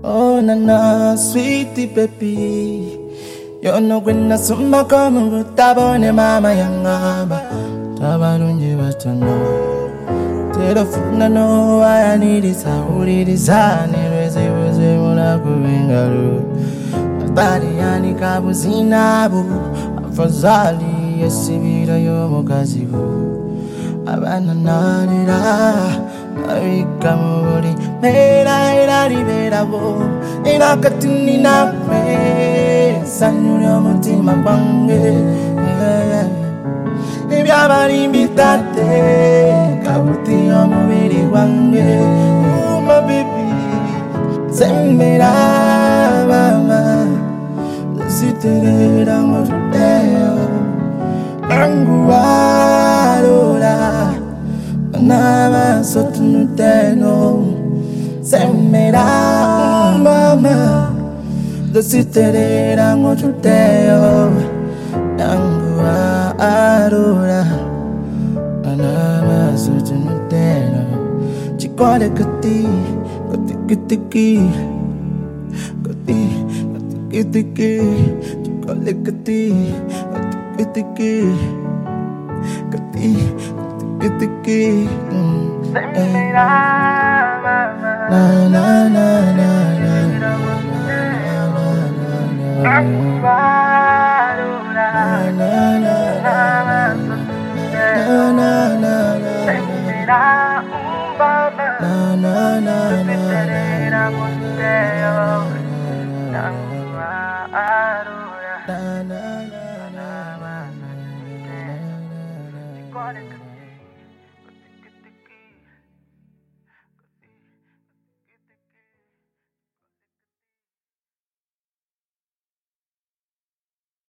Oh, nana, sweetie baby. You know when I summa come with tabone mama yangaba. Tabarunji watano. Telefuna no, I need it. I would it is an irreversible Kubengaru. Bari yani kabuzinabu. Fazali, Yesibira Yomokazibu. Abana Narira. Arikamuri, Mera Riverabo, Inakatini Nape, Sanura Mutima Bange, Ibiabari Mitate, Kabuti Omuri Wange, my baby, Sembera, Mama, the city Ramoteo, Anguarola. Nava sotunuteno, semera mama, the city rangochuteo, Nangua arura, Nava sotunuteno, Chicole cati, Cotiquitiqui, Cotiquitiqui, Chicole cati, Cotiquitiqui, Cati. Get the key. Na na na na na na na